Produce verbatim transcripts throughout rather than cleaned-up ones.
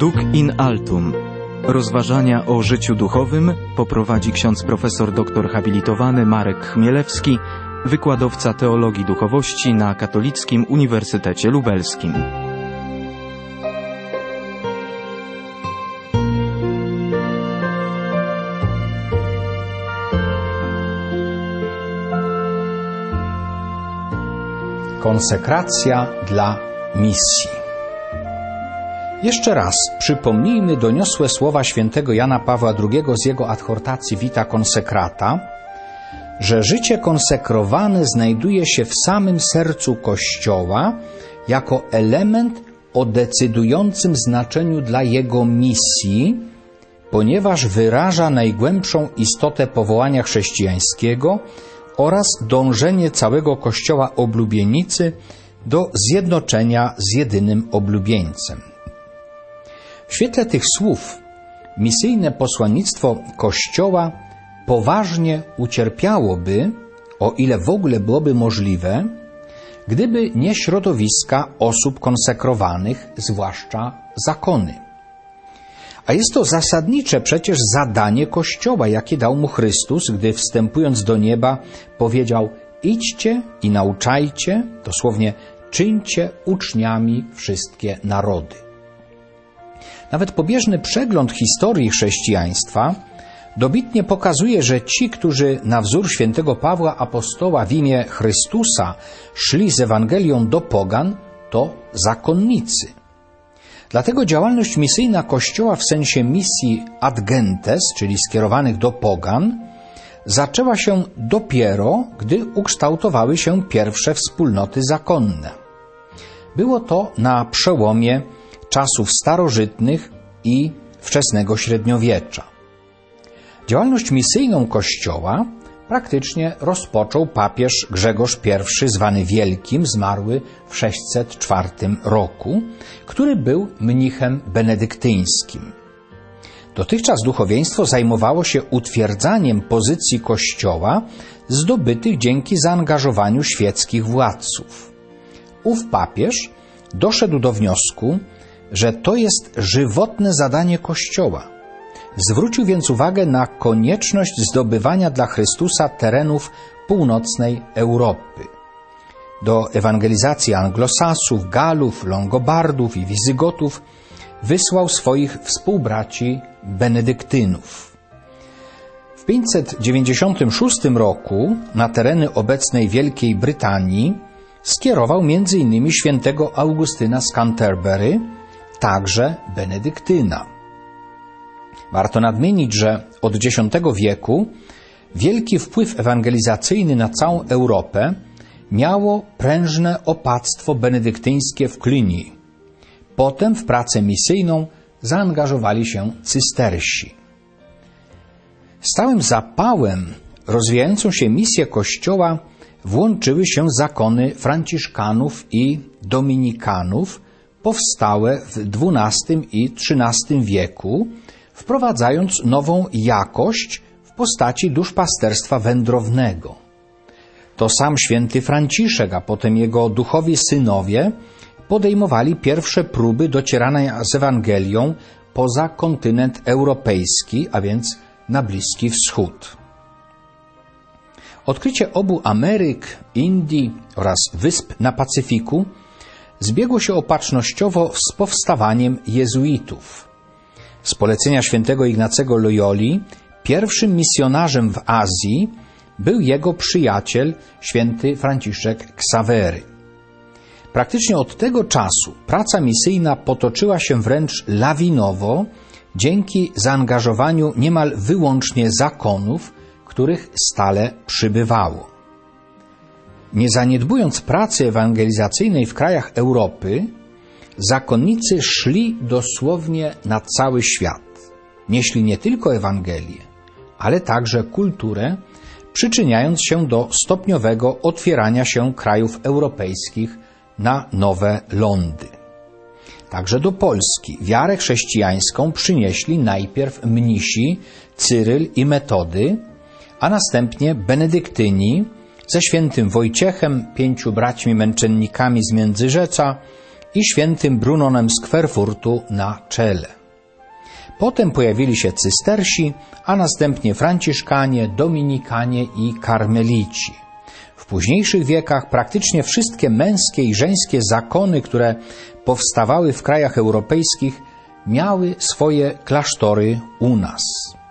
Duc in altum. Rozważania o życiu duchowym poprowadzi ksiądz profesor doktor habilitowany Marek Chmielewski, wykładowca teologii duchowości na Katolickim Uniwersytecie Lubelskim. Konsekracja dla misji. Jeszcze raz przypomnijmy doniosłe słowa świętego Jana Pawła drugiego z jego adhortacji Vita Consecrata, że życie konsekrowane znajduje się w samym sercu Kościoła jako element o decydującym znaczeniu dla jego misji, ponieważ wyraża najgłębszą istotę powołania chrześcijańskiego oraz dążenie całego Kościoła oblubienicy do zjednoczenia z jedynym oblubieńcem. W świetle tych słów misyjne posłannictwo Kościoła poważnie ucierpiałoby, o ile w ogóle byłoby możliwe, gdyby nie środowiska osób konsekrowanych, zwłaszcza zakony. A jest to zasadnicze przecież zadanie Kościoła, jakie dał mu Chrystus, gdy wstępując do nieba powiedział: idźcie i nauczajcie, dosłownie czyńcie uczniami wszystkie narody. Nawet pobieżny przegląd historii chrześcijaństwa dobitnie pokazuje, że ci, którzy na wzór świętego Pawła Apostoła w imię Chrystusa szli z Ewangelią do pogan, to zakonnicy. Dlatego działalność misyjna Kościoła w sensie misji ad gentes, czyli skierowanych do pogan, zaczęła się dopiero, gdy ukształtowały się pierwsze wspólnoty zakonne. Było to na przełomie czasów starożytnych i wczesnego średniowiecza. Działalność misyjną Kościoła praktycznie rozpoczął papież Grzegorz I, zwany Wielkim, zmarły w sześćset czwartym roku, który był mnichem benedyktyńskim. Dotychczas duchowieństwo zajmowało się utwierdzaniem pozycji Kościoła zdobytych dzięki zaangażowaniu świeckich władców. Ów papież doszedł do wniosku, że to jest żywotne zadanie Kościoła. Zwrócił więc uwagę na konieczność zdobywania dla Chrystusa terenów północnej Europy. Do ewangelizacji anglosasów, Galów, Longobardów i Wizygotów wysłał swoich współbraci benedyktynów. W pięćset dziewięćdziesiątym szóstym roku na tereny obecnej Wielkiej Brytanii skierował między innymi świętego Augustyna z Canterbury, także benedyktyna. Warto nadmienić, że od dziesiątego wieku wielki wpływ ewangelizacyjny na całą Europę miało prężne opactwo benedyktyńskie w Cluny. Potem w pracę misyjną zaangażowali się cystersi. Z całym zapałem rozwijającą się misję Kościoła włączyły się zakony franciszkanów i dominikanów, powstałe w dwunastym i trzynastym wieku, wprowadzając nową jakość w postaci duszpasterstwa wędrownego. To sam święty Franciszek, a potem jego duchowi synowie podejmowali pierwsze próby docierania z Ewangelią poza kontynent europejski, a więc na Bliski Wschód. Odkrycie obu Ameryk, Indii oraz wysp na Pacyfiku zbiegło się opatrznościowo z powstawaniem jezuitów. Z polecenia świętego Ignacego Loyoli pierwszym misjonarzem w Azji był jego przyjaciel święty Franciszek Ksawery. Praktycznie od tego czasu praca misyjna potoczyła się wręcz lawinowo dzięki zaangażowaniu niemal wyłącznie zakonów, których stale przybywało. Nie zaniedbując pracy ewangelizacyjnej w krajach Europy, zakonnicy szli dosłownie na cały świat. Nieśli nie tylko Ewangelię, ale także kulturę, przyczyniając się do stopniowego otwierania się krajów europejskich na nowe lądy. Także do Polski wiarę chrześcijańską przynieśli najpierw mnisi Cyryl i Metody, a następnie benedyktyni ze świętym Wojciechem, pięciu braćmi męczennikami z Międzyrzeca i świętym Brunonem z Querfurtu na czele. Potem pojawili się cystersi, a następnie franciszkanie, dominikanie i karmelici. W późniejszych wiekach praktycznie wszystkie męskie i żeńskie zakony, które powstawały w krajach europejskich, miały swoje klasztory u nas.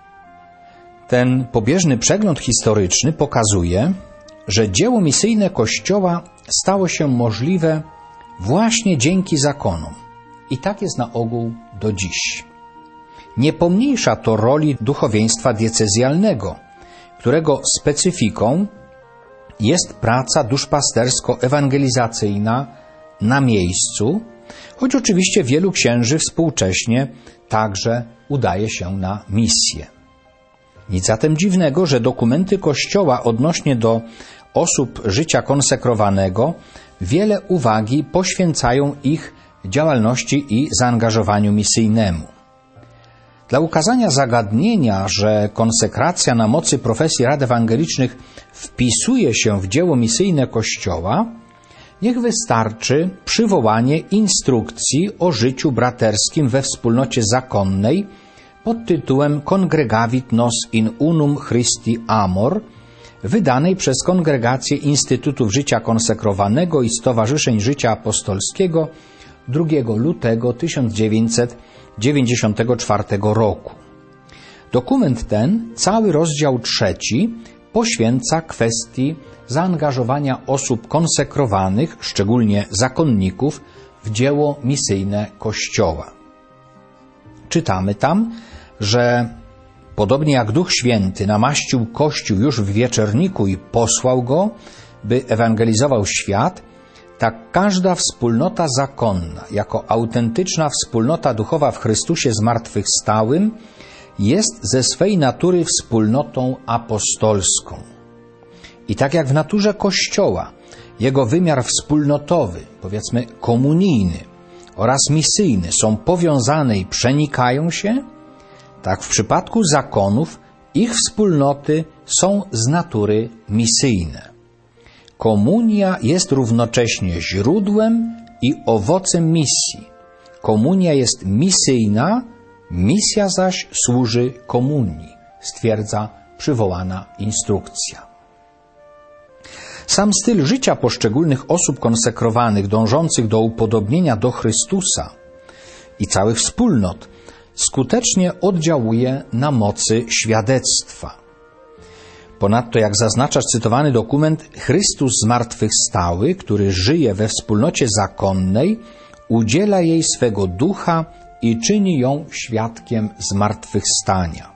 Ten pobieżny przegląd historyczny pokazuje, że dzieło misyjne Kościoła stało się możliwe właśnie dzięki zakonom. I tak jest na ogół do dziś. Nie pomniejsza to roli duchowieństwa diecezjalnego, którego specyfiką jest praca duszpastersko-ewangelizacyjna na miejscu, choć oczywiście wielu księży współcześnie także udaje się na misję. Nic zatem dziwnego, że dokumenty Kościoła odnośnie do osób życia konsekrowanego wiele uwagi poświęcają ich działalności i zaangażowaniu misyjnemu. Dla ukazania zagadnienia, że konsekracja na mocy profesji rad ewangelicznych wpisuje się w dzieło misyjne Kościoła, niech wystarczy przywołanie instrukcji o życiu braterskim we wspólnocie zakonnej pod tytułem Congregavit nos in unum Christi amor, wydanej przez Kongregację Instytutów Życia Konsekrowanego i Stowarzyszeń Życia Apostolskiego drugiego lutego tysiąc dziewięćset dziewięćdziesiątego czwartego roku. Dokument ten, cały rozdział trzeci, poświęca kwestii zaangażowania osób konsekrowanych, szczególnie zakonników, w dzieło misyjne Kościoła. Czytamy tam, że podobnie jak Duch Święty namaścił Kościół już w wieczerniku i posłał go, by ewangelizował świat, tak każda wspólnota zakonna, jako autentyczna wspólnota duchowa w Chrystusie zmartwychwstałym, jest ze swej natury wspólnotą apostolską. I tak jak w naturze Kościoła, jego wymiar wspólnotowy, powiedzmy komunijny oraz misyjny są powiązane i przenikają się, tak w przypadku zakonów ich wspólnoty są z natury misyjne. Komunia jest równocześnie źródłem i owocem misji. Komunia jest misyjna, misja zaś służy komunii, stwierdza przywołana instrukcja. Sam styl życia poszczególnych osób konsekrowanych dążących do upodobnienia do Chrystusa i całych wspólnot skutecznie oddziałuje na mocy świadectwa. Ponadto, jak zaznacza cytowany dokument, Chrystus zmartwychwstały, który żyje we wspólnocie zakonnej, udziela jej swego ducha i czyni ją świadkiem zmartwychwstania.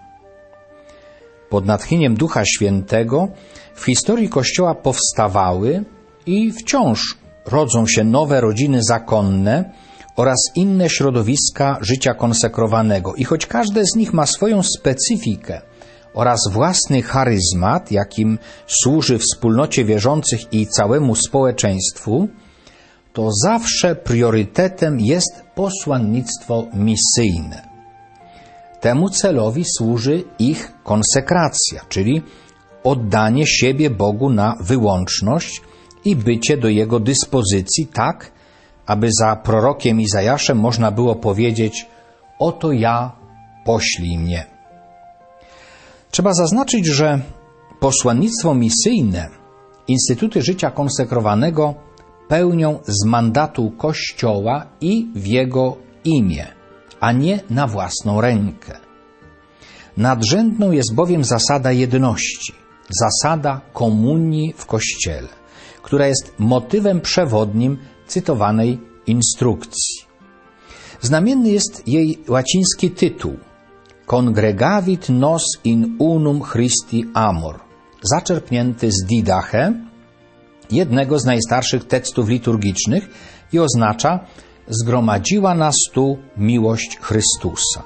Pod natchnieniem Ducha Świętego w historii Kościoła powstawały i wciąż rodzą się nowe rodziny zakonne oraz inne środowiska życia konsekrowanego. I choć każde z nich ma swoją specyfikę oraz własny charyzmat, jakim służy wspólnocie wierzących i całemu społeczeństwu, to zawsze priorytetem jest posłannictwo misyjne. Temu celowi służy ich konsekracja, czyli oddanie siebie Bogu na wyłączność i bycie do Jego dyspozycji tak, aby za prorokiem Izajaszem można było powiedzieć: oto ja, poślij mnie. Trzeba zaznaczyć, że posłannictwo misyjne, instytuty życia konsekrowanego pełnią z mandatu Kościoła i w Jego imię, a nie na własną rękę. Nadrzędną jest bowiem zasada jedności, zasada komunii w Kościele, która jest motywem przewodnim cytowanej instrukcji. Znamienny jest jej łaciński tytuł Congregavit nos in unum Christi amor, zaczerpnięty z Didache, jednego z najstarszych tekstów liturgicznych, i oznacza: zgromadziła nas tu miłość Chrystusa.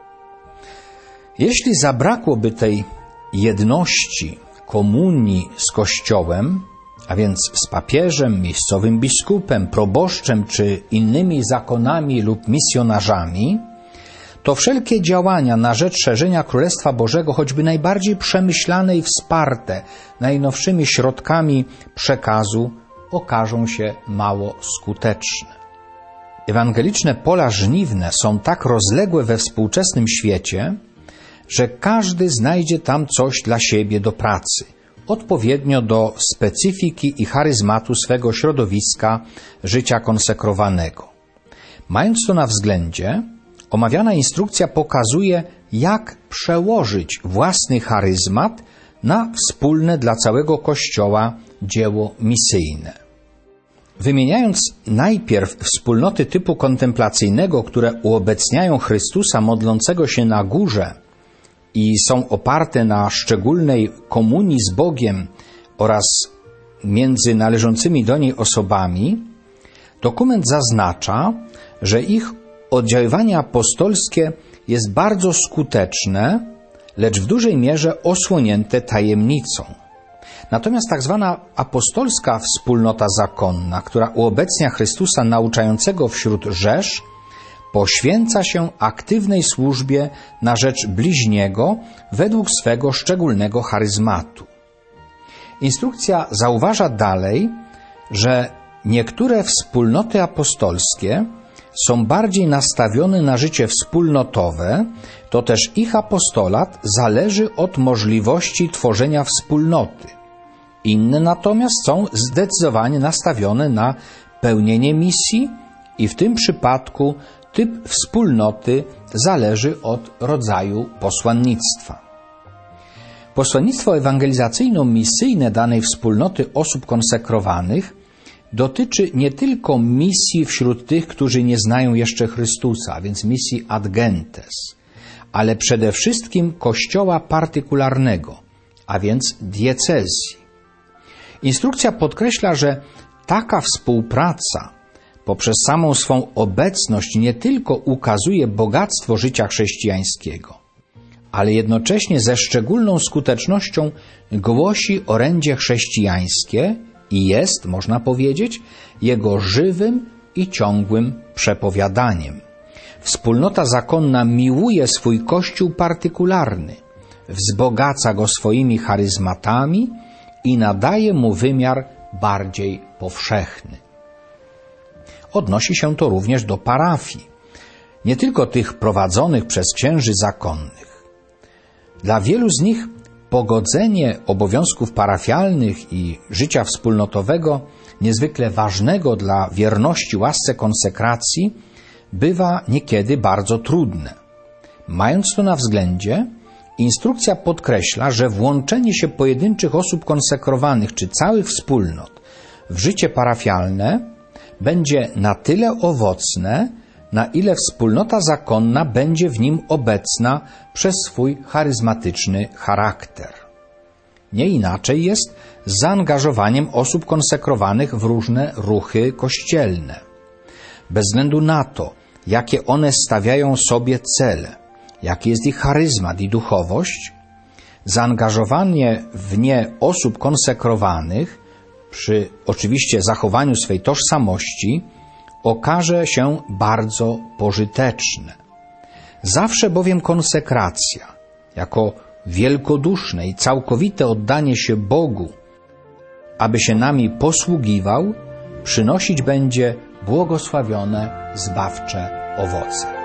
Jeśli zabrakłoby tej jedności, komunii z Kościołem, a więc z papieżem, miejscowym biskupem, proboszczem czy innymi zakonami lub misjonarzami, to wszelkie działania na rzecz szerzenia Królestwa Bożego, choćby najbardziej przemyślane i wsparte najnowszymi środkami przekazu, okażą się mało skuteczne. Ewangeliczne pola żniwne są tak rozległe we współczesnym świecie, że każdy znajdzie tam coś dla siebie do pracy, odpowiednio do specyfiki i charyzmatu swego środowiska życia konsekrowanego. Mając to na względzie, omawiana instrukcja pokazuje, jak przełożyć własny charyzmat na wspólne dla całego Kościoła dzieło misyjne. Wymieniając najpierw wspólnoty typu kontemplacyjnego, które uobecniają Chrystusa modlącego się na górze i są oparte na szczególnej komunii z Bogiem oraz między należącymi do niej osobami, dokument zaznacza, że ich oddziaływanie apostolskie jest bardzo skuteczne, lecz w dużej mierze osłonięte tajemnicą. Natomiast tak zwana apostolska wspólnota zakonna, która uobecnia Chrystusa nauczającego wśród rzesz, poświęca się aktywnej służbie na rzecz bliźniego według swego szczególnego charyzmatu. Instrukcja zauważa dalej, że niektóre wspólnoty apostolskie są bardziej nastawione na życie wspólnotowe, to też ich apostolat zależy od możliwości tworzenia wspólnoty. Inne natomiast są zdecydowanie nastawione na pełnienie misji i w tym przypadku typ wspólnoty zależy od rodzaju posłannictwa. Posłannictwo ewangelizacyjno-misyjne danej wspólnoty osób konsekrowanych dotyczy nie tylko misji wśród tych, którzy nie znają jeszcze Chrystusa, a więc misji ad gentes, ale przede wszystkim kościoła partykularnego, a więc diecezji. Instrukcja podkreśla, że taka współpraca poprzez samą swą obecność nie tylko ukazuje bogactwo życia chrześcijańskiego, ale jednocześnie ze szczególną skutecznością głosi orędzie chrześcijańskie i jest, można powiedzieć, jego żywym i ciągłym przepowiadaniem. Wspólnota zakonna miłuje swój Kościół partykularny, wzbogaca go swoimi charyzmatami i nadaje mu wymiar bardziej powszechny. Odnosi się to również do parafii, nie tylko tych prowadzonych przez księży zakonnych. Dla wielu z nich pogodzenie obowiązków parafialnych i życia wspólnotowego, niezwykle ważnego dla wierności łasce konsekracji, bywa niekiedy bardzo trudne. Mając to na względzie, instrukcja podkreśla, że włączenie się pojedynczych osób konsekrowanych czy całych wspólnot w życie parafialne będzie na tyle owocne, na ile wspólnota zakonna będzie w nim obecna przez swój charyzmatyczny charakter. Nie inaczej jest z zaangażowaniem osób konsekrowanych w różne ruchy kościelne. Bez względu na to, jakie one stawiają sobie cele, jaki jest ich charyzmat i duchowość, zaangażowanie w nie osób konsekrowanych, przy oczywiście zachowaniu swej tożsamości, okaże się bardzo pożyteczne. Zawsze bowiem konsekracja, jako wielkoduszne i całkowite oddanie się Bogu, aby się nami posługiwał, przynosić będzie błogosławione, zbawcze owoce.